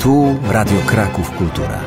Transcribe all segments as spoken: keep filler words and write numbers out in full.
Tu Radio Kraków Kultura.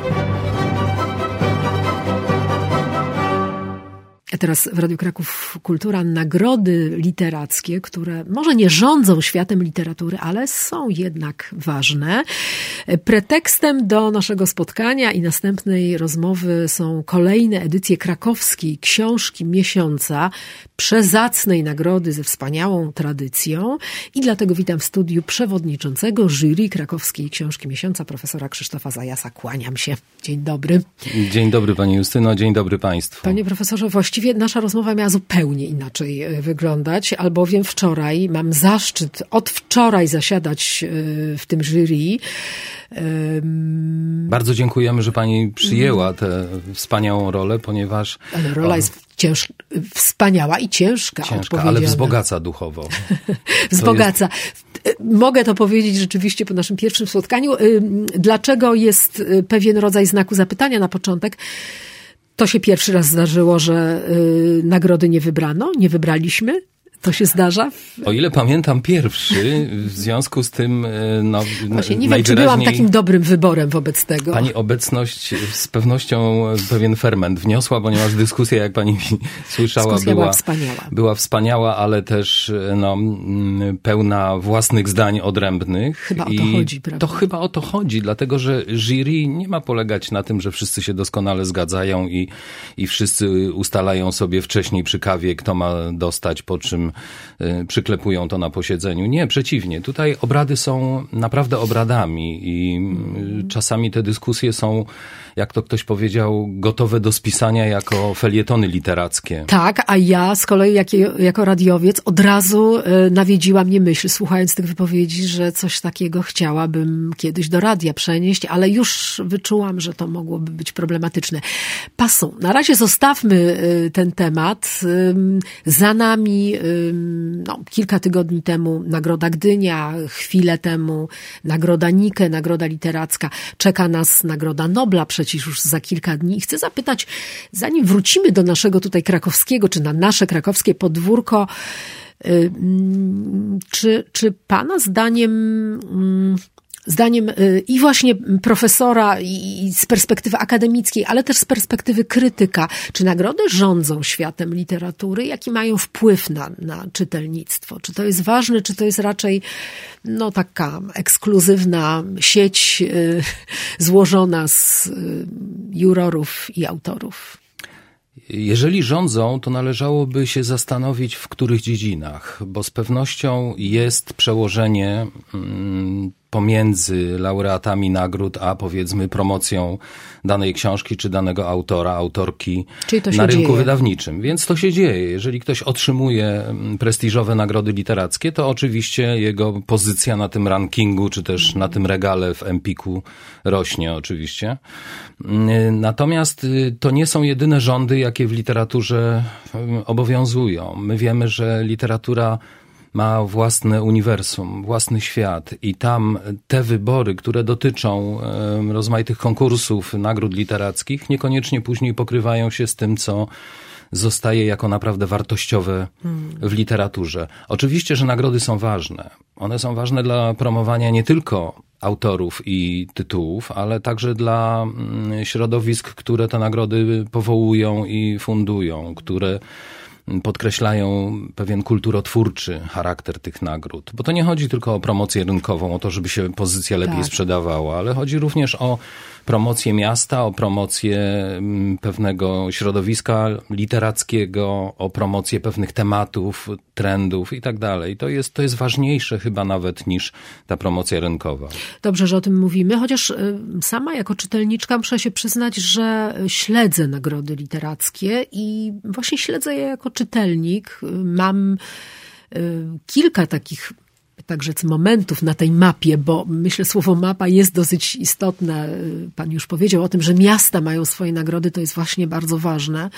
A teraz w Radiu Kraków Kultura nagrody literackie, które może nie rządzą światem literatury, ale są jednak ważne. Pretekstem do naszego spotkania i następnej rozmowy są kolejne edycje krakowskiej książki miesiąca, przezacnej nagrody ze wspaniałą tradycją. I dlatego witam w studiu przewodniczącego jury krakowskiej książki miesiąca, profesora Krzysztofa Zajasa. Kłaniam się. Dzień dobry. Dzień dobry pani Justyno, dzień dobry państwu. Panie profesorze, właściwie nasza rozmowa miała zupełnie inaczej wyglądać, albowiem wczoraj, mam zaszczyt od wczoraj zasiadać w tym jury. Bardzo dziękujemy, że pani przyjęła tę wspaniałą rolę, ponieważ... Ale rola jest cięż... wspaniała i ciężka. Ciężka, ale wzbogaca duchowo. Wzbogaca. Jest... Mogę to powiedzieć rzeczywiście po naszym pierwszym spotkaniu. Dlaczego jest pewien rodzaj znaku zapytania na początek? To się pierwszy raz zdarzyło, że y, nagrody nie wybrano, nie wybraliśmy. To się zdarza? O ile pamiętam pierwszy, w związku z tym no, Właśnie nie wiem, czy byłam takim dobrym wyborem wobec tego. Pani obecność z pewnością pewien ferment wniosła, ponieważ dyskusja, jak pani słyszała, dyskusja była, była wspaniała. Była wspaniała, ale też no, pełna własnych zdań odrębnych. Chyba o to I chodzi, prawda? To chyba o to chodzi, dlatego że jury nie ma polegać na tym, że wszyscy się doskonale zgadzają i, i wszyscy ustalają sobie wcześniej przy kawie, kto ma dostać, po czym przyklepują to na posiedzeniu. Nie, przeciwnie. Tutaj obrady są naprawdę obradami i mm. czasami te dyskusje są, jak to ktoś powiedział, gotowe do spisania jako felietony literackie. Tak, a ja z kolei jako, jako radiowiec od razu nawiedziła mnie myśl, słuchając tych wypowiedzi, że coś takiego chciałabym kiedyś do radia przenieść, ale już wyczułam, że to mogłoby być problematyczne. Passons. Na razie zostawmy ten temat. Za nami no, kilka tygodni temu Nagroda Gdynia, chwilę temu Nagroda Nike, Nagroda Literacka. Czeka nas Nagroda Nobla przecież już za kilka dni. I chcę zapytać, zanim wrócimy do naszego tutaj krakowskiego, czy na nasze krakowskie podwórko, czy, czy pana zdaniem... Zdaniem i właśnie profesora i z perspektywy akademickiej, ale też z perspektywy krytyka, czy nagrody rządzą światem literatury? Jaki mają wpływ na, na czytelnictwo? Czy to jest ważne, czy to jest raczej no, taka ekskluzywna sieć y, złożona z y, jurorów i autorów? Jeżeli rządzą, to należałoby się zastanowić, w których dziedzinach, bo z pewnością jest przełożenie mm, pomiędzy laureatami nagród, a powiedzmy promocją danej książki czy danego autora, autorki na rynku dzieje. wydawniczym. Więc to się dzieje. Jeżeli ktoś otrzymuje prestiżowe nagrody literackie, to oczywiście jego pozycja na tym rankingu, czy też na tym regale w Empiku rośnie oczywiście. Natomiast to nie są jedyne rządy, jakie w literaturze obowiązują. My wiemy, że literatura ma własne uniwersum, własny świat i tam te wybory, które dotyczą rozmaitych konkursów, nagród literackich, niekoniecznie później pokrywają się z tym, co zostaje jako naprawdę wartościowe w literaturze. Oczywiście, że nagrody są ważne. One są ważne dla promowania nie tylko autorów i tytułów, ale także dla środowisk, które te nagrody powołują i fundują, które podkreślają pewien kulturotwórczy charakter tych nagród. Bo to nie chodzi tylko o promocję rynkową, o to, żeby się pozycja lepiej tak. sprzedawała, ale chodzi również o promocję miasta, o promocję pewnego środowiska literackiego, o promocję pewnych tematów, trendów i tak dalej. To jest, to jest ważniejsze chyba nawet niż ta promocja rynkowa. Dobrze, że o tym mówimy, chociaż sama jako czytelniczka muszę się przyznać, że śledzę nagrody literackie i właśnie śledzę je jako czytelnik. Mam kilka takich tak rzec momentów na tej mapie, bo myślę, słowo mapa jest dosyć istotne. Pan już powiedział o tym, że miasta mają swoje nagrody, to jest właśnie bardzo ważne.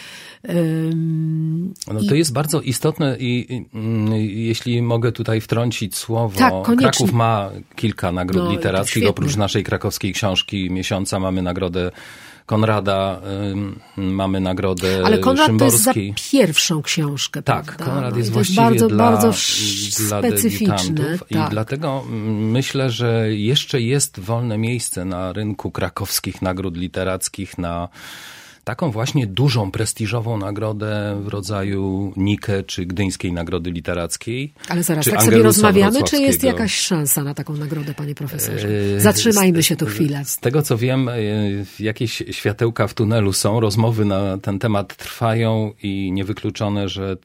No to jest bardzo istotne i, i jeśli mogę tutaj wtrącić słowo, tak, Kraków ma kilka nagród no, literackich, oprócz naszej krakowskiej książki miesiąca mamy nagrodę Konrada y, mamy nagrodę Ale Konrad Szymborskiej. To jest za pierwszą książkę, Tak, prawda? Konrad no, jest to jest właściwie bardzo, dla, bardzo dla specyficzny. debiutantów tak. i dlatego myślę, że jeszcze jest wolne miejsce na rynku krakowskich nagród literackich na taką właśnie dużą, prestiżową nagrodę w rodzaju Nike czy Gdyńskiej Nagrody Literackiej. Ale zaraz, czy tak sobie Angelusa rozmawiamy, czy jest Wrocławskiego. jakaś szansa na taką nagrodę, panie profesorze? Zatrzymajmy się tu chwilę. Z tego co wiem, jakieś światełka w tunelu są, rozmowy na ten temat trwają i niewykluczone, że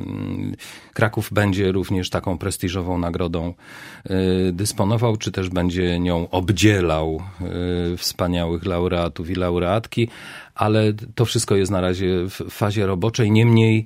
Kraków będzie również taką prestiżową nagrodą dysponował, czy też będzie nią obdzielał wspaniałych laureatów i laureatki. Ale to wszystko jest na razie w fazie roboczej. Niemniej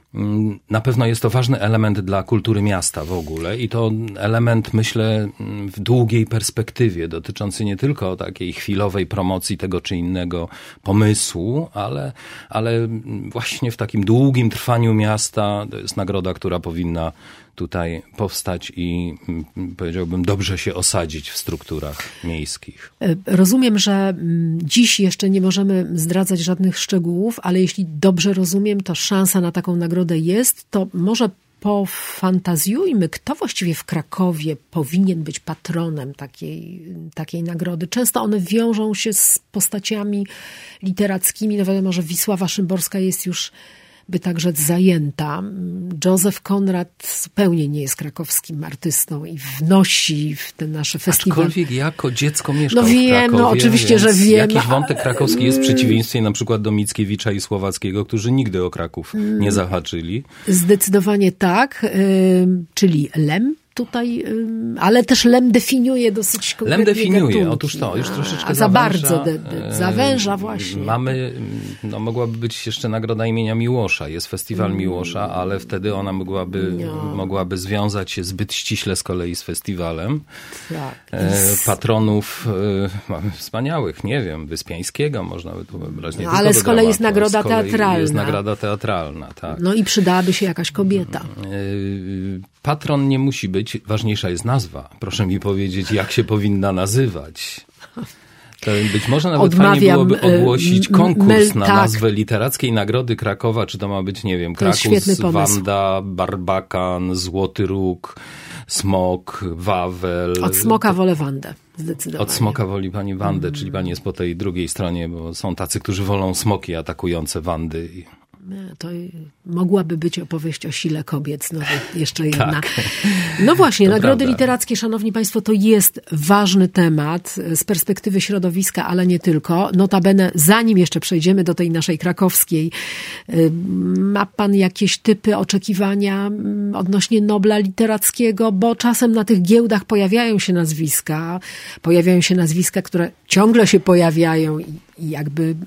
na pewno jest to ważny element dla kultury miasta w ogóle i to element, myślę, w długiej perspektywie, dotyczący nie tylko takiej chwilowej promocji tego czy innego pomysłu, ale, ale właśnie w takim długim trwaniu miasta to jest nagroda, która powinna tutaj powstać i powiedziałbym dobrze się osadzić w strukturach miejskich. Rozumiem, że dziś jeszcze nie możemy zdradzać żadnych szczegółów, ale jeśli dobrze rozumiem, to szansa na taką nagrodę jest, to może pofantazjujmy, kto właściwie w Krakowie powinien być patronem takiej, takiej nagrody. Często one wiążą się z postaciami literackimi. No wiadomo, że Wisława Szymborska jest już, by tak rzec, zajęta. Józef Konrad zupełnie nie jest krakowskim artystą i wnosi w ten nasze festiwal. Aczkolwiek jako dziecko mieszkał no wiem, w Krakowie, no oczywiście, że wiem. Jakiś wątek krakowski jest w przeciwieństwie na przykład do Mickiewicza i Słowackiego, którzy nigdy o Kraków nie zahaczyli. Zdecydowanie tak, czyli Lem. Tutaj, ale też Lem definiuje dosyć konkretnie Lem definiuje, gatunki. otóż to, już troszeczkę A za zawęża, bardzo de, de, zawęża właśnie. Mamy, no mogłaby być jeszcze nagroda imienia Miłosza, jest festiwal mm. Miłosza, ale wtedy ona mogłaby, no. mogłaby związać się zbyt ściśle z kolei z festiwalem. Tak. E, patronów e, mamy wspaniałych, nie wiem, Wyspiańskiego można by tu wybrać. Nie no, tylko ale z kolei dramatu, jest nagroda z kolei teatralna. Jest nagroda teatralna, tak. No i przydałaby się jakaś kobieta. E, patron nie musi być, ważniejsza jest nazwa. Proszę mi powiedzieć, jak się powinna nazywać. To być może nawet Odmawiam, fajnie byłoby ogłosić konkurs mel, na tak. nazwę Literackiej Nagrody Krakowa, czy to ma być, nie wiem, Krakus, Wanda, Barbakan, Złoty Róg, Smok, Wawel. Od Smoka wolę Wandę, zdecydowanie. Od Smoka woli pani Wandę, mm. czyli pani jest po tej drugiej stronie, bo są tacy, którzy wolą smoki atakujące Wandy. To mogłaby być opowieść o sile kobiet, znowu jeszcze jedna. Tak. No właśnie, to nagrody prawda. literackie, szanowni państwo, to jest ważny temat z perspektywy środowiska, ale nie tylko. Notabene, zanim jeszcze przejdziemy do tej naszej krakowskiej, ma pan jakieś typy oczekiwania odnośnie Nobla Literackiego? Bo czasem na tych giełdach pojawiają się nazwiska, pojawiają się nazwiska, które ciągle się pojawiają i, i jakby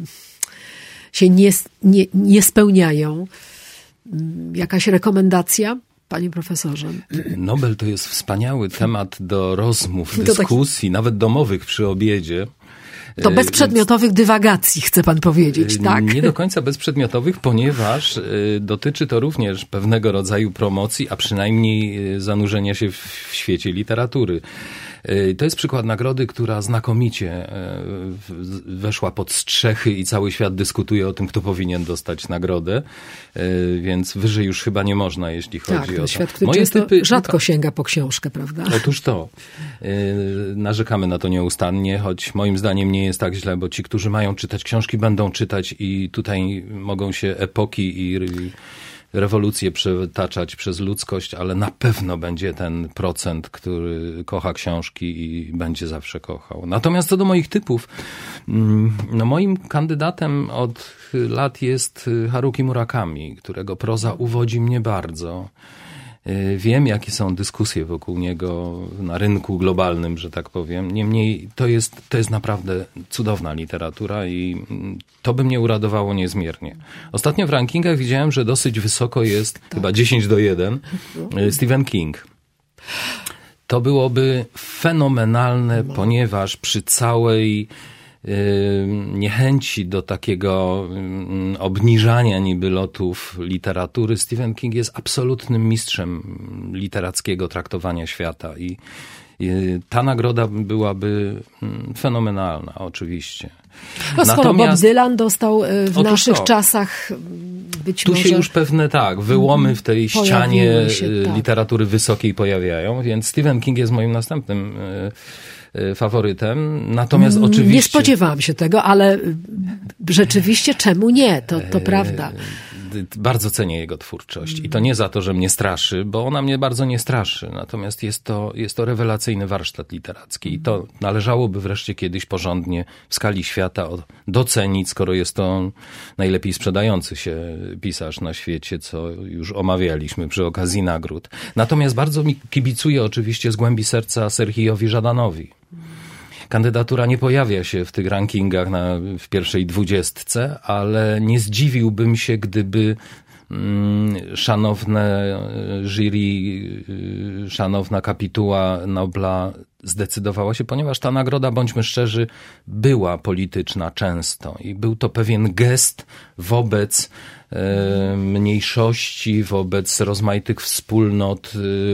się nie, nie, nie spełniają. Jakaś rekomendacja, panie profesorze? Nobel to jest wspaniały temat do rozmów, dyskusji, tak, nawet domowych przy obiedzie. To bezprzedmiotowych Więc, dywagacji, chce pan powiedzieć, tak? Nie do końca bezprzedmiotowych, ponieważ dotyczy to również pewnego rodzaju promocji, a przynajmniej zanurzenia się w świecie literatury. To jest przykład nagrody, która znakomicie weszła pod strzechy i cały świat dyskutuje o tym, kto powinien dostać nagrodę, więc wyżej już chyba nie można, jeśli chodzi tak, o to. Świat, który Moje typy rzadko sięga po książkę, prawda? Otóż to. Narzekamy na to nieustannie, choć moim zdaniem nie jest tak źle, bo ci, którzy mają czytać książki, będą czytać i tutaj mogą się epoki i rewolucje przetaczać przez ludzkość, ale na pewno będzie ten procent, który kocha książki i będzie zawsze kochał. Natomiast co do moich typów, no moim kandydatem od lat jest Haruki Murakami, którego proza uwodzi mnie bardzo. Wiem, jakie są dyskusje wokół niego na rynku globalnym, że tak powiem. Niemniej to jest, to jest naprawdę cudowna literatura i to by mnie uradowało niezmiernie. Ostatnio w rankingach widziałem, że dosyć wysoko jest, tak, chyba dziesięć do jeden, Stephen King. To byłoby fenomenalne, no. ponieważ przy całej niechęci do takiego obniżania niby lotów literatury, Stephen King jest absolutnym mistrzem literackiego traktowania świata i Ta nagroda byłaby fenomenalna, oczywiście. No skoro Natomiast, Bob Dylan dostał w naszych to. czasach być tu może... Tu się już pewne, tak, wyłomy w tej ścianie się, tak. literatury wysokiej pojawiają, więc Stephen King jest moim następnym faworytem. Natomiast oczywiście... Nie spodziewałam się tego, ale rzeczywiście czemu nie? To, to prawda. Bardzo cenię jego twórczość i to nie za to, że mnie straszy, bo ona mnie bardzo nie straszy. Natomiast jest to, jest to rewelacyjny warsztat literacki i to należałoby wreszcie kiedyś porządnie w skali świata docenić, skoro jest to najlepiej sprzedający się pisarz na świecie, co już omawialiśmy przy okazji nagród. Natomiast bardzo mi kibicuje oczywiście z głębi serca Serhijowi Żadanowi. Kandydatura nie pojawia się w tych rankingach na, w pierwszej dwudziestce, ale nie zdziwiłbym się, gdyby mm, szanowne jury, szanowna kapituła Nobla zdecydowała się, ponieważ ta nagroda, bądźmy szczerzy, była polityczna często i był to pewien gest wobec e, mniejszości, wobec rozmaitych wspólnot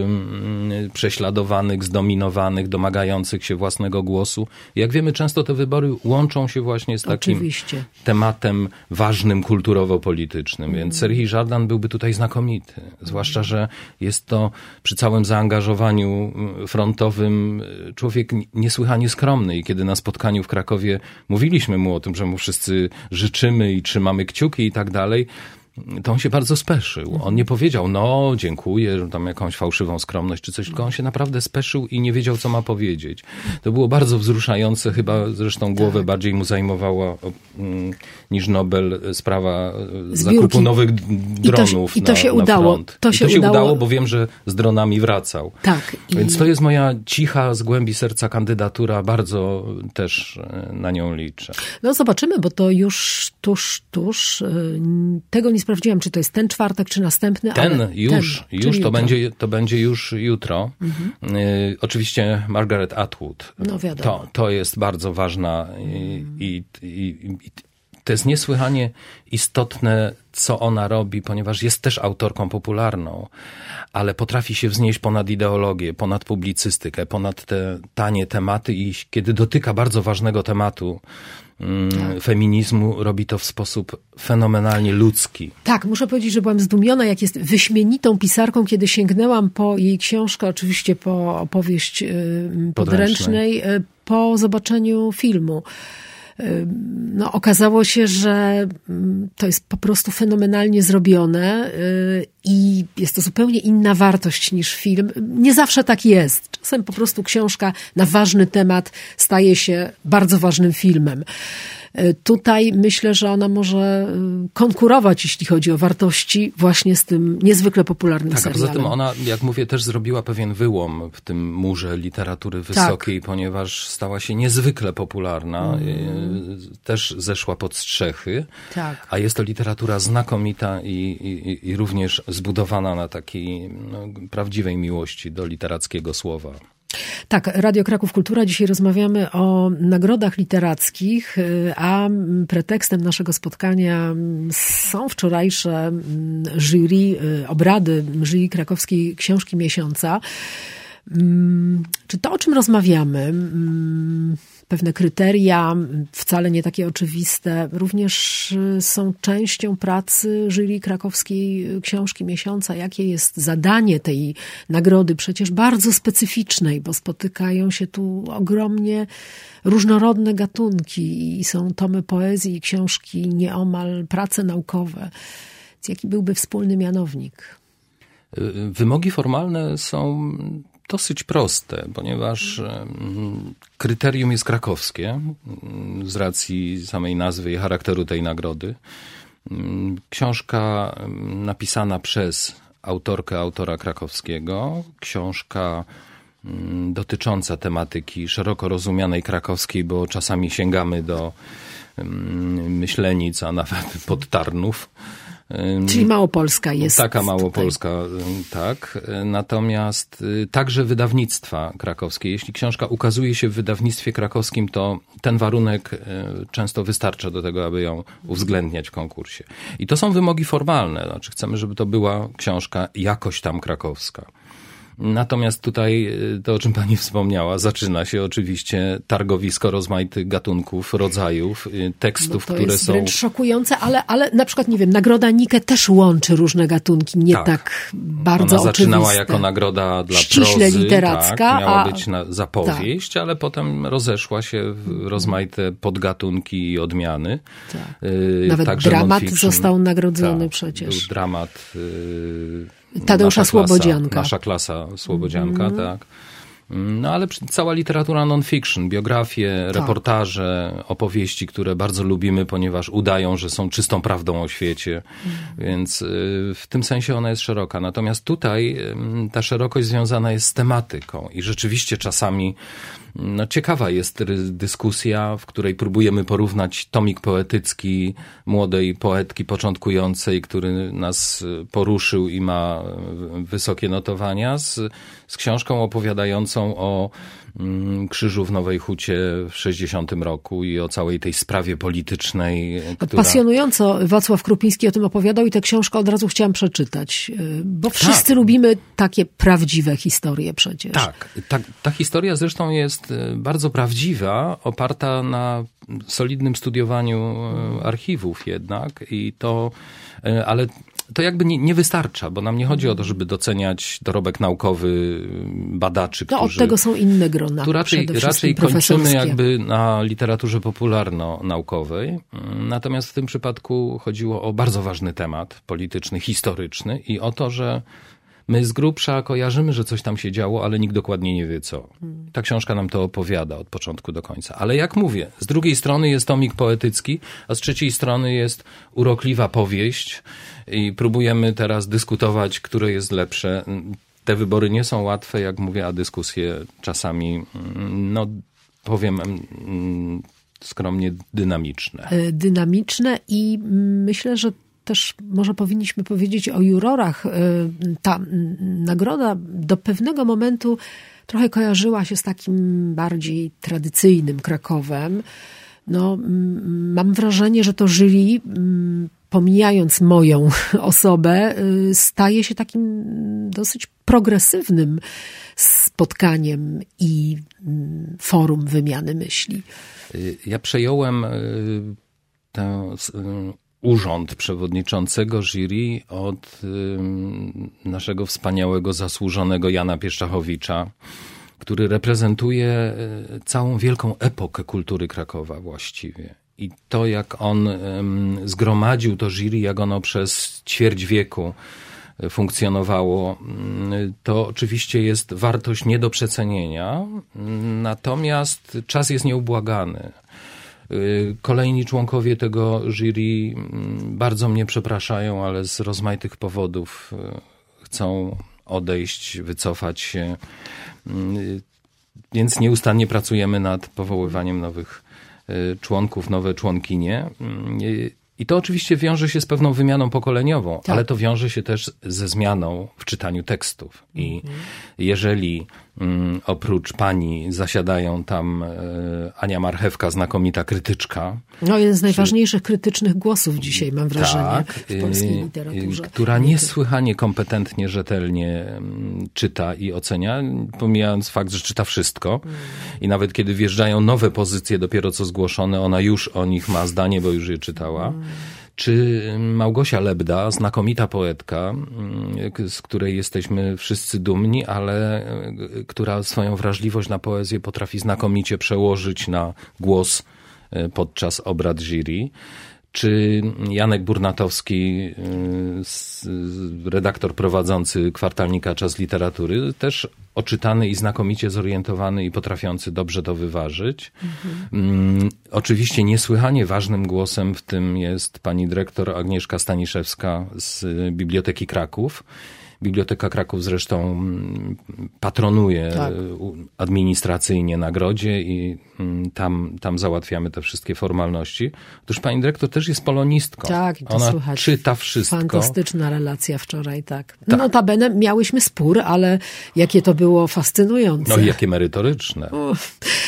e, prześladowanych, zdominowanych, domagających się własnego głosu. Jak wiemy, często te wybory łączą się właśnie z takim Oczywiście. tematem ważnym kulturowo-politycznym, mm. więc Serhij Żadan byłby tutaj znakomity. Zwłaszcza, że jest to przy całym zaangażowaniu frontowym człowiek niesłychanie skromny i kiedy na spotkaniu w Krakowie mówiliśmy mu o tym, że mu wszyscy życzymy i trzymamy kciuki i tak dalej, to on się bardzo speszył. On nie powiedział, no dziękuję, że tam jakąś fałszywą skromność czy coś, tylko on się naprawdę speszył i nie wiedział, co ma powiedzieć. To było bardzo wzruszające, chyba zresztą głowę tak. bardziej mu zajmowała mm, niż Nobel sprawa Zbiórki. zakupu nowych dronów I to, i to na, się na udało. front. To I się to się udało. udało, bo wiem, że z dronami wracał. Tak. Więc i... to jest moja cicha, z głębi serca kandydatura. Bardzo też na nią liczę. No zobaczymy, bo to już tuż, tuż. Tego nie sprawdziłam, czy to jest ten czwartek, czy następny. Ten ale już, ten, już to jutro. będzie, to będzie już jutro. Mhm. Y, oczywiście Margaret Atwood. No wiadomo. To, to jest bardzo ważna i, i, i, i to jest niesłychanie istotne, co ona robi, ponieważ jest też autorką popularną, ale potrafi się wznieść ponad ideologię, ponad publicystykę, ponad te tanie tematy i kiedy dotyka bardzo ważnego tematu, Tak. feminizmu, robi to w sposób fenomenalnie ludzki. Tak, muszę powiedzieć, że byłam zdumiona, jak jest wyśmienitą pisarką, kiedy sięgnęłam po jej książkę, oczywiście po opowieść podręcznej, podręcznej po zobaczeniu filmu. No, okazało się, że to jest po prostu fenomenalnie zrobione i jest to zupełnie inna wartość niż film. Nie zawsze tak jest. Czasem po prostu książka na ważny temat staje się bardzo ważnym filmem. Tutaj myślę, że ona może konkurować, jeśli chodzi o wartości, właśnie z tym niezwykle popularnym tak, serialem. Tak, poza tym ona, jak mówię, też zrobiła pewien wyłom w tym murze literatury wysokiej, tak. ponieważ stała się niezwykle popularna. Mm. Też zeszła pod strzechy. Tak. A jest to literatura znakomita i, i, i również zbudowana na takiej no, prawdziwej miłości do literackiego słowa. Tak, Radio Kraków Kultura. Dzisiaj rozmawiamy o nagrodach literackich, a pretekstem naszego spotkania są wczorajsze jury, obrady jury krakowskiej Książki Miesiąca. Czy to, o czym rozmawiamy, pewne kryteria, wcale nie takie oczywiste, również są częścią pracy jury krakowskiej Książki Miesiąca? Jakie jest zadanie tej nagrody, przecież bardzo specyficznej, bo spotykają się tu ogromnie różnorodne gatunki i są tomy poezji i książki nieomal, prace naukowe. Więc jaki byłby wspólny mianownik? Wymogi formalne są dosyć proste, ponieważ kryterium jest krakowskie z racji samej nazwy i charakteru tej nagrody. Książka napisana przez autorkę, autora krakowskiego, książka dotycząca tematyki szeroko rozumianej krakowskiej, bo czasami sięgamy do Myślenic, a nawet Podtarnów. Czyli Małopolska jest. Taka Małopolska, tutaj. Tak. Natomiast także wydawnictwa krakowskie. Jeśli książka ukazuje się w wydawnictwie krakowskim, to ten warunek często wystarcza do tego, aby ją uwzględniać w konkursie. I to są wymogi formalne. Znaczy chcemy, żeby to była książka jakoś tam krakowska. Natomiast tutaj to, o czym pani wspomniała, zaczyna się oczywiście targowisko rozmaitych gatunków, rodzajów, tekstów, no to które jest są... wręcz szokujące, ale, ale na przykład, nie wiem, Nagroda Nike też łączy różne gatunki, nie tak, tak bardzo Ona zaczynała oczywiste. jako nagroda dla ściśle prozy, literacka, tak, miała a... być na zapowieść, tak. ale potem rozeszła się w rozmaite podgatunki i odmiany. Tak. Yy, Nawet Także dramat non-fiction. został nagrodzony tak, przecież. Był dramat... Yy, Tadeusza nasza Słobodzianka. Klasa, nasza klasa Słobodzianka, mm. tak. No ale cała literatura non-fiction, biografie, tak. reportaże, opowieści, które bardzo lubimy, ponieważ udają, że są czystą prawdą o świecie, mm. więc w tym sensie ona jest szeroka. Natomiast tutaj ta szerokość związana jest z tematyką i rzeczywiście czasami no, ciekawa jest dyskusja, w której próbujemy porównać tomik poetycki młodej poetki początkującej, który nas poruszył i ma wysokie notowania, z, z książką opowiadającą o mm, Krzyżu w Nowej Hucie w sześćdziesiątym roku i o całej tej sprawie politycznej. Która... Pasjonująco Wacław Krupiński o tym opowiadał i tę książkę od razu chciałam przeczytać, bo wszyscy tak. lubimy takie prawdziwe historie przecież. Tak, ta, ta historia zresztą jest bardzo prawdziwa, oparta na solidnym studiowaniu archiwów jednak i to, ale to jakby nie, nie wystarcza, bo nam nie chodzi o to, żeby doceniać dorobek naukowy badaczy, no, którzy... od tego są inne grona. Tu raczej, raczej kończymy jakby na literaturze popularno-naukowej. Natomiast w tym przypadku chodziło o bardzo ważny temat polityczny, historyczny i o to, że my z grubsza kojarzymy, że coś tam się działo, ale nikt dokładnie nie wie co. Ta książka nam to opowiada od początku do końca. Ale jak mówię, z drugiej strony jest tomik poetycki, a z trzeciej strony jest urokliwa powieść i próbujemy teraz dyskutować, które jest lepsze. Te wybory nie są łatwe, jak mówię, a dyskusje czasami, no powiem skromnie, dynamiczne. Dynamiczne i myślę, że też może powinniśmy powiedzieć o jurorach. Ta nagroda do pewnego momentu trochę kojarzyła się z takim bardziej tradycyjnym Krakowem. No, mam wrażenie, że to jury, pomijając moją osobę, staje się takim dosyć progresywnym spotkaniem i forum wymiany myśli. Ja przejąłem tę urząd przewodniczącego jury od y, naszego wspaniałego, zasłużonego Jana Pieszczachowicza, który reprezentuje całą wielką epokę kultury Krakowa właściwie. I to, jak on y, zgromadził to jury, jak ono przez ćwierć wieku funkcjonowało, y, to oczywiście jest wartość nie do przecenienia, natomiast czas jest nieubłagany. Kolejni członkowie tego jury bardzo mnie przepraszają, ale z rozmaitych powodów chcą odejść, wycofać się. Więc nieustannie pracujemy nad powoływaniem nowych członków, nowe członkinie. I to oczywiście wiąże się z pewną wymianą pokoleniową, tak. ale to wiąże się też ze zmianą w czytaniu tekstów. I mhm. jeżeli mm, oprócz pani zasiadają tam e, Ania Marchewka, znakomita krytyczka. No, jeden z najważniejszych czy, krytycznych głosów dzisiaj, mam wrażenie, tak, w polskiej literaturze. Która niesłychanie kompetentnie, rzetelnie m, czyta i ocenia, pomijając fakt, że czyta wszystko. Mhm. I nawet kiedy wjeżdżają nowe pozycje, dopiero co zgłoszone, ona już o nich ma zdanie, bo już je czytała. Mhm. Czy Małgosia Lebda, znakomita poetka, z której jesteśmy wszyscy dumni, ale która swoją wrażliwość na poezję potrafi znakomicie przełożyć na głos podczas obrad jury. Czy Janek Burnatowski, redaktor prowadzący kwartalnika Czas Literatury, też oczytany i znakomicie zorientowany i potrafiący dobrze to wyważyć. Mhm. Oczywiście niesłychanie ważnym głosem w tym jest pani dyrektor Agnieszka Staniszewska z Biblioteki Kraków. Biblioteka Kraków zresztą patronuje tak. administracyjnie nagrodzie i tam, tam załatwiamy te wszystkie formalności. Otóż pani dyrektor też jest polonistką. Tak, i to Ona słychać. czyta wszystko. Fantastyczna relacja wczoraj, tak. tak. Notabene miałyśmy spór, ale jakie to było fascynujące. No i jakie merytoryczne. Uf.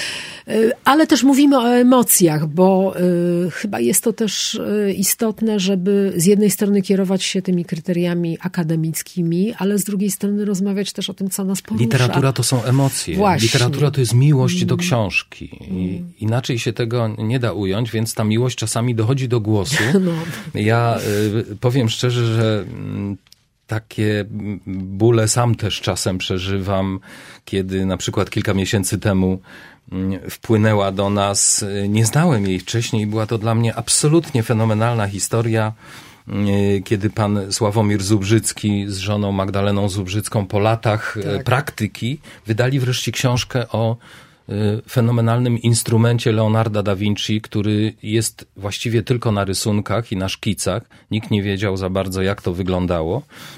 Ale też mówimy o emocjach, bo y, chyba jest to też y, istotne, żeby z jednej strony kierować się tymi kryteriami akademickimi, ale z drugiej strony rozmawiać też o tym, co nas porusza. Literatura to są emocje. Właśnie. Literatura to jest miłość mm. do książki. I mm. inaczej się tego nie da ująć, więc ta miłość czasami dochodzi do głosu. No. Ja y, powiem szczerze, że y, takie bóle sam też czasem przeżywam, kiedy na przykład kilka miesięcy temu wpłynęła do nas, nie znałem jej wcześniej, była to dla mnie absolutnie fenomenalna historia, kiedy pan Sławomir Zubrzycki z żoną Magdaleną Zubrzycką po latach tak. praktyki wydali wreszcie książkę o fenomenalnym instrumencie Leonarda da Vinci, który jest właściwie tylko na rysunkach i na szkicach. Nikt nie wiedział za bardzo, jak to wyglądało.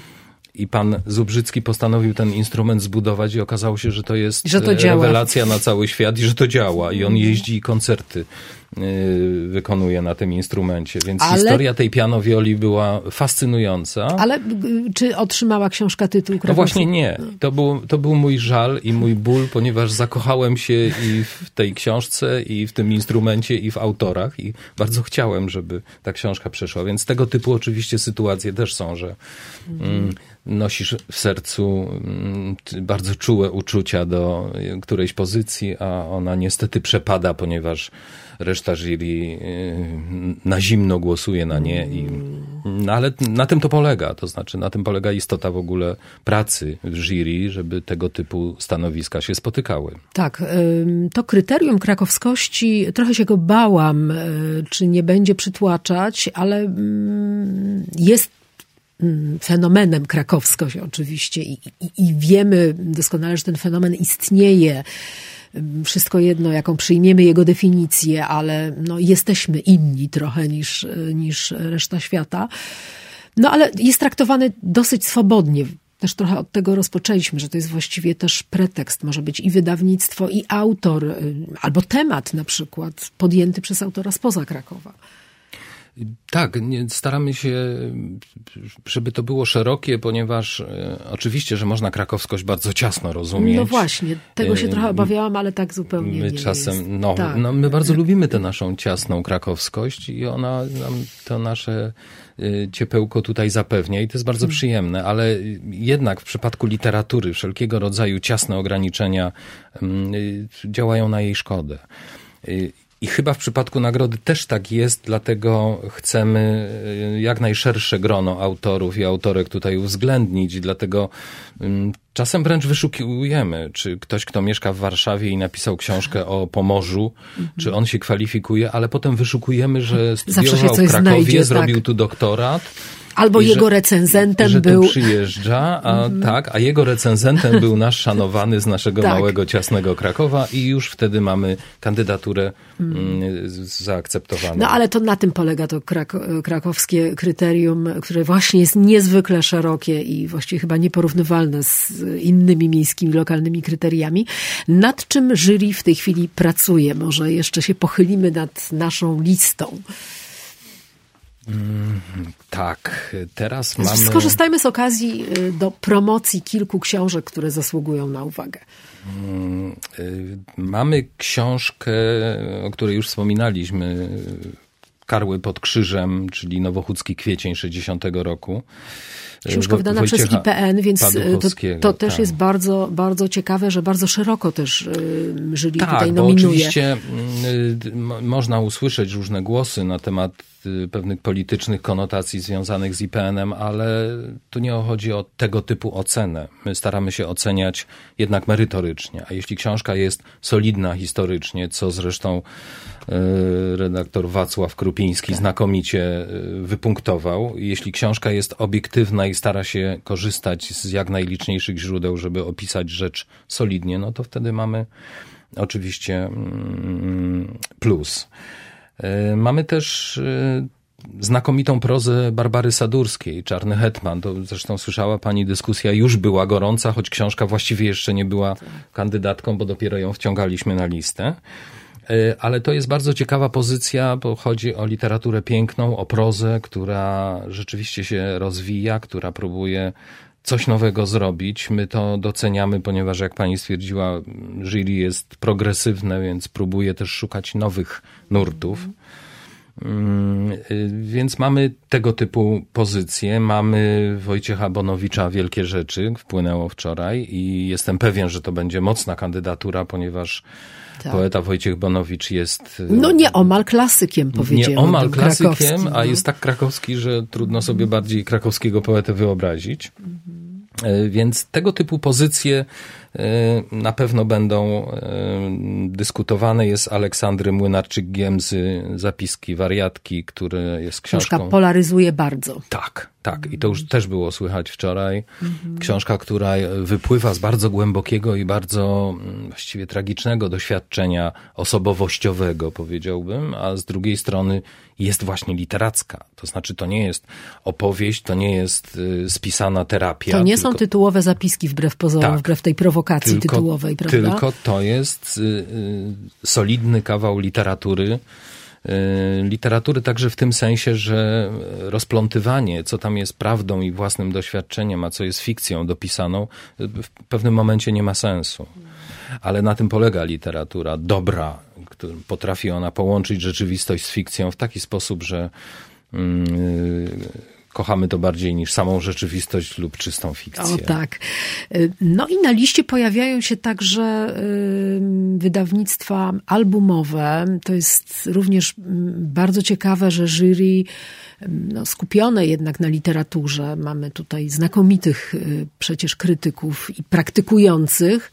I pan Zubrzycki postanowił ten instrument zbudować i okazało się, że to jest że to rewelacja działa. Na cały świat i że to działa. I on jeździ i koncerty yy, wykonuje na tym instrumencie. Więc ale, historia tej pianowioli była fascynująca. Ale czy otrzymała książka tytuł Krakowski? No właśnie nie. To był, to był mój żal i mój ból, ponieważ zakochałem się i w tej książce, i w tym instrumencie, i w autorach. I bardzo chciałem, żeby ta książka przeszła. Więc tego typu oczywiście sytuacje też są, że mm, nosisz w sercu bardzo czułe uczucia do którejś pozycji, a ona niestety przepada, ponieważ reszta jury na zimno głosuje na nie. I, no ale na tym to polega, to znaczy na tym polega istota w ogóle pracy w jury, żeby tego typu stanowiska się spotykały. Tak, to kryterium krakowskości, trochę się go bałam, czy nie będzie przytłaczać, ale jest fenomenem krakowskość oczywiście i, i, i wiemy doskonale, że ten fenomen istnieje. Wszystko jedno, jaką przyjmiemy jego definicję, ale no, jesteśmy inni trochę niż, niż reszta świata. No ale jest traktowany dosyć swobodnie. Też trochę od tego rozpoczęliśmy, że to jest właściwie też pretekst. Może być i wydawnictwo, i autor, albo temat na przykład podjęty przez autora spoza Krakowa. Tak, staramy się, żeby to było szerokie, ponieważ e, oczywiście, że można krakowskość bardzo ciasno rozumieć. No właśnie, tego się trochę obawiałam, ale tak zupełnie my nie czasem, jest. No, tak. no, my bardzo lubimy tę naszą ciasną krakowskość i ona nam to nasze ciepełko tutaj zapewnia i to jest bardzo przyjemne, ale jednak w przypadku literatury wszelkiego rodzaju ciasne ograniczenia działają na jej szkodę. I chyba w przypadku nagrody też tak jest, dlatego chcemy jak najszersze grono autorów i autorek tutaj uwzględnić i dlatego czasem wręcz wyszukiwujemy, czy ktoś, kto mieszka w Warszawie i napisał książkę o Pomorzu, mhm. czy on się kwalifikuje, ale potem wyszukujemy, że studiował w Krakowie, znajdzie, zrobił tak. tu doktorat. Albo I jego że, recenzentem że był... tu przyjeżdża, a mm. tak, a jego recenzentem był nasz szanowany z naszego tak. małego, ciasnego Krakowa i już wtedy mamy kandydaturę mm. zaakceptowaną. No ale to na tym polega to krak- krakowskie kryterium, które właśnie jest niezwykle szerokie i właściwie chyba nieporównywalne z innymi miejskimi, lokalnymi kryteriami. Nad czym jury w tej chwili pracuje? Może jeszcze się pochylimy nad naszą listą. Mm, tak, teraz mamy... Skorzystajmy z okazji do promocji kilku książek, które zasługują na uwagę. Mm, y, mamy książkę, o której już wspominaliśmy, Karły pod krzyżem, czyli Nowochódzki kwiecień sześćdziesiątego roku. Książka wydana Wojciecha przez I P N, więc to, to też tak. jest bardzo, bardzo ciekawe, że bardzo szeroko też jury tak, tutaj bo nominuje. Oczywiście y, można usłyszeć różne głosy na temat y, pewnych politycznych konotacji związanych z I P N-em, ale tu nie chodzi o tego typu ocenę. My staramy się oceniać jednak merytorycznie, a jeśli książka jest solidna historycznie, co zresztą y, redaktor Wacław Krupiński tak. znakomicie y, wypunktował, jeśli książka jest obiektywna i stara się korzystać z jak najliczniejszych źródeł, żeby opisać rzecz solidnie, no to wtedy mamy oczywiście plus. Mamy też znakomitą prozę Barbary Sadurskiej, Czarny Hetman. To zresztą słyszała pani, dyskusja już była gorąca, choć książka właściwie jeszcze nie była kandydatką, bo dopiero ją wciągaliśmy na listę. Ale to jest bardzo ciekawa pozycja, bo chodzi o literaturę piękną, o prozę, która rzeczywiście się rozwija, która próbuje coś nowego zrobić. My to doceniamy, ponieważ jak pani stwierdziła, jury jest progresywne, więc próbuje też szukać nowych nurtów. Więc mamy tego typu pozycje. Mamy Wojciecha Bonowicza, Wielkie Rzeczy, wpłynęło wczoraj i jestem pewien, że to będzie mocna kandydatura, ponieważ tak. Poeta Wojciech Bonowicz jest... No nieomal klasykiem, powiedziałem. Nieomal klasykiem, a no. jest tak krakowski, że trudno sobie bardziej krakowskiego poetę wyobrazić. Mhm. Więc tego typu pozycje na pewno będą dyskutowane. Jest Aleksandry Młynarczyk-Giemzy, Zapiski wariatki, które jest książką... Książka polaryzuje bardzo. Tak, tak. I to już też było słychać wczoraj. Mhm. Książka, która wypływa z bardzo głębokiego i bardzo właściwie tragicznego doświadczenia osobowościowego, powiedziałbym, a z drugiej strony jest właśnie literacka. To znaczy to nie jest opowieść, to nie jest spisana terapia. To nie tylko... są tytułowe zapiski wbrew pozorom, tak. wbrew tej prowokacji tylko, tytułowej, prawda? Tylko to jest y, y, solidny kawał literatury. Y, literatury także w tym sensie, że rozplątywanie, co tam jest prawdą i własnym doświadczeniem, a co jest fikcją dopisaną, w pewnym momencie nie ma sensu. Ale na tym polega literatura dobra, która potrafi ona połączyć rzeczywistość z fikcją w taki sposób, że y, kochamy to bardziej niż samą rzeczywistość lub czystą fikcję. O tak. No i na liście pojawiają się także wydawnictwa albumowe. To jest również bardzo ciekawe, że jury no, skupione jednak na literaturze. Mamy tutaj znakomitych przecież krytyków i praktykujących.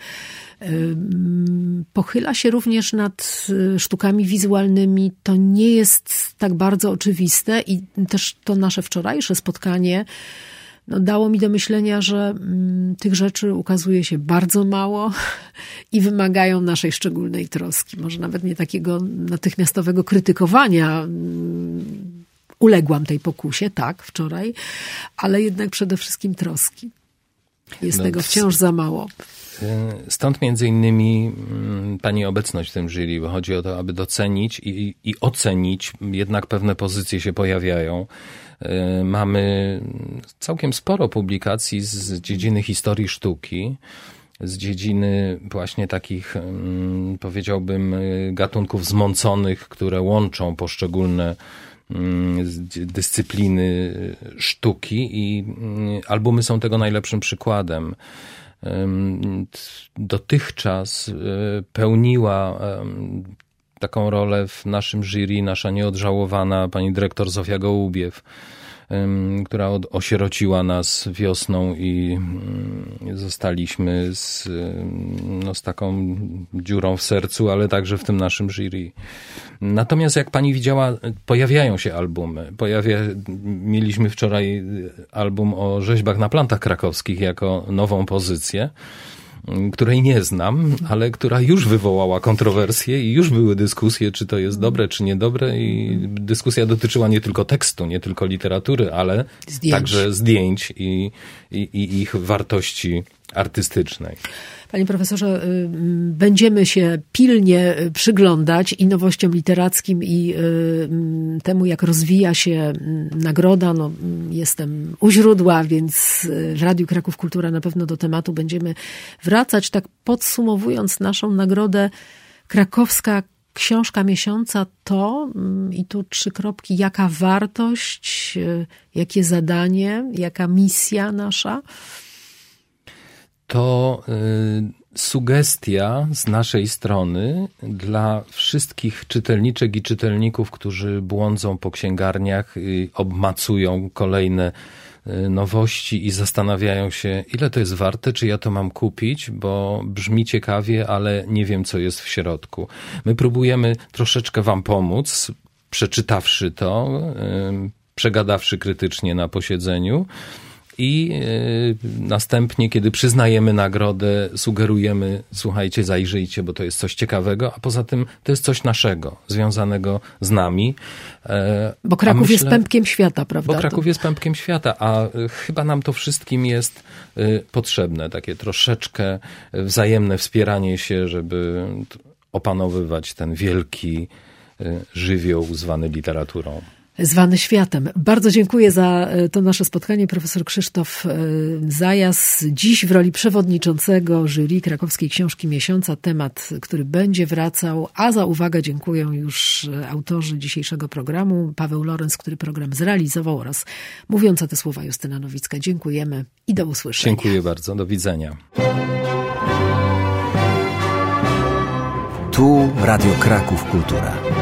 Pochyla się również nad sztukami wizualnymi. To nie jest tak bardzo oczywiste i też to nasze wczorajsze spotkanie no, dało mi do myślenia, że mm, tych rzeczy ukazuje się bardzo mało i wymagają naszej szczególnej troski. Może nawet nie takiego natychmiastowego krytykowania. Uległam tej pokusie, tak, wczoraj, ale jednak przede wszystkim troski. Jest no, tego wciąż za mało. Stąd między innymi pani obecność w tym jury, bo chodzi o to, aby docenić i, i ocenić, jednak pewne pozycje się pojawiają. Mamy całkiem sporo publikacji z dziedziny historii sztuki, z dziedziny właśnie takich, powiedziałbym, gatunków zmąconych, które łączą poszczególne dyscypliny sztuki i albumy są tego najlepszym przykładem. Dotychczas pełniła taką rolę w naszym jury nasza nieodżałowana pani dyrektor Zofia Gołubiew, która osierociła nas wiosną i zostaliśmy z, no, z taką dziurą w sercu, ale także w tym naszym jury. Natomiast jak pani widziała, pojawiają się albumy. Pojawia, mieliśmy wczoraj album o rzeźbach na plantach krakowskich jako nową pozycję, której nie znam, ale która już wywołała kontrowersje i już były dyskusje, czy to jest dobre, czy niedobre i dyskusja dotyczyła nie tylko tekstu, nie tylko literatury, ale zdjęć. Także zdjęć i, i, i ich wartości artystycznej. Panie profesorze, będziemy się pilnie przyglądać i nowościom literackim i temu, jak rozwija się nagroda. No, jestem u źródła, więc w Radiu Kraków Kultura na pewno do tematu będziemy wracać. Tak podsumowując naszą nagrodę, krakowska książka miesiąca to, i tu trzy kropki, jaka wartość, jakie zadanie, jaka misja nasza? To y, sugestia z naszej strony dla wszystkich czytelniczek i czytelników, którzy błądzą po księgarniach, y, obmacują kolejne y, nowości i zastanawiają się, ile to jest warte, czy ja to mam kupić, bo brzmi ciekawie, ale nie wiem, co jest w środku. My próbujemy troszeczkę wam pomóc, przeczytawszy to, y, przegadawszy krytycznie na posiedzeniu. I y, następnie, kiedy przyznajemy nagrodę, sugerujemy, słuchajcie, zajrzyjcie, bo to jest coś ciekawego, a poza tym to jest coś naszego, związanego z nami. E, bo Kraków myślę, jest pępkiem świata, prawda? Bo Kraków jest pępkiem świata, a y, chyba nam to wszystkim jest y, potrzebne, takie troszeczkę wzajemne wspieranie się, żeby opanowywać ten wielki y, żywioł zwany literaturą. Zwany światem. Bardzo dziękuję za to nasze spotkanie. Profesor Krzysztof Zajas, dziś w roli przewodniczącego jury Krakowskiej Książki Miesiąca. Temat, który będzie wracał, a za uwagę dziękuję już autorzy dzisiejszego programu. Paweł Lorenz, który program zrealizował, oraz mówiąca te słowa Justyna Nowicka. Dziękujemy i do usłyszenia. Dziękuję bardzo. Do widzenia. Tu Radio Kraków Kultura.